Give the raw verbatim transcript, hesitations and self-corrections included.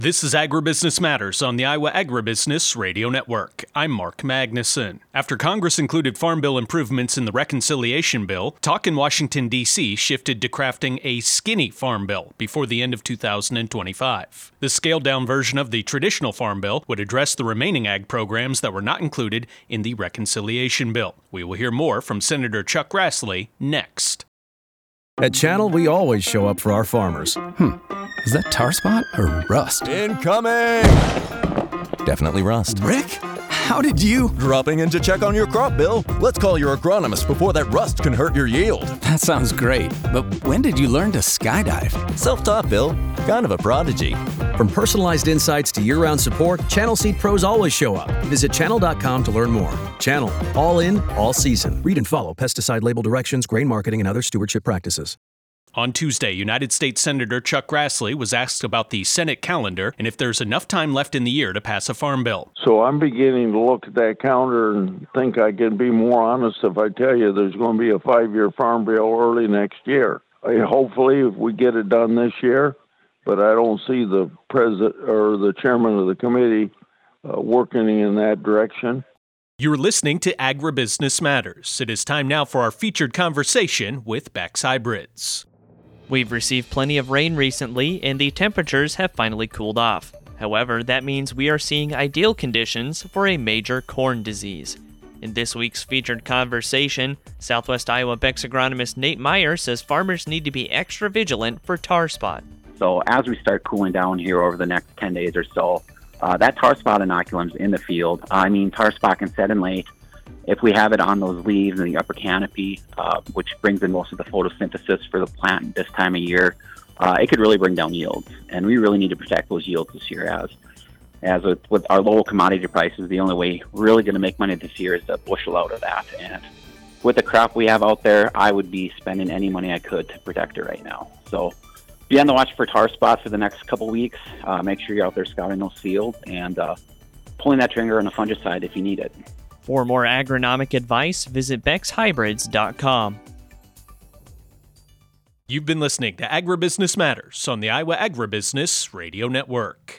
This is Agribusiness Matters on the Iowa Agribusiness Radio Network. I'm Mark Magnuson. After Congress included Farm Bill improvements in the reconciliation bill, talk in Washington, D C shifted to crafting a skinny Farm Bill before the end of two thousand twenty-five. The scaled-down version of the traditional Farm Bill would address the remaining ag programs that were not included in the reconciliation bill. We will hear more from Senator Chuck Grassley next. At Channel, we always show up for our farmers. Hmm. Is that tar spot or rust? Incoming! Definitely rust. Rick, how did you... Dropping in to check on your crop, Bill. Let's call your agronomist before that rust can hurt your yield. That sounds great, but when did you learn to skydive? Self-taught, Bill. Kind of a prodigy. From personalized insights to year-round support, Channel Seed pros always show up. Visit channel dot com to learn more. Channel. All in, all season. Read and follow pesticide label directions, grain marketing, and other stewardship practices. On Tuesday, United States Senator Chuck Grassley was asked about the Senate calendar and if there's enough time left in the year to pass a farm bill. So I'm beginning to look at that calendar and think I can be more honest if I tell you there's going to be a five-year farm bill early next year. I, hopefully, if we get it done this year, but I don't see the president or the chairman of the committee uh, working in that direction. You're listening to Agribusiness Matters. It is time now for our featured conversation with Beck's Hybrids. We've received plenty of rain recently, and the temperatures have finally cooled off. However, that means we are seeing ideal conditions for a major corn disease. In this week's featured conversation, Southwest Iowa Beck's agronomist Nate Meyer says farmers need to be extra vigilant for tar spot. So as we start cooling down here over the next ten days or so, uh, that tar spot inoculum's in the field. I mean, tar spot can set in late. If we have it on those leaves in the upper canopy, uh, which brings in most of the photosynthesis for the plant this time of year, uh, it could really bring down yields. And we really need to protect those yields this year. As as with, with our low commodity prices, the only way we're really going to make money this year is to bushel out of that. And with the crop we have out there, I would be spending any money I could to protect it right now. So be on the watch for tar spots for the next couple weeks. Uh, make sure you're out there scouting those fields and uh, pulling that trigger on a fungicide if you need it. For more agronomic advice, visit becks hybrids dot com. You've been listening to Agribusiness Matters on the Iowa Agribusiness Radio Network.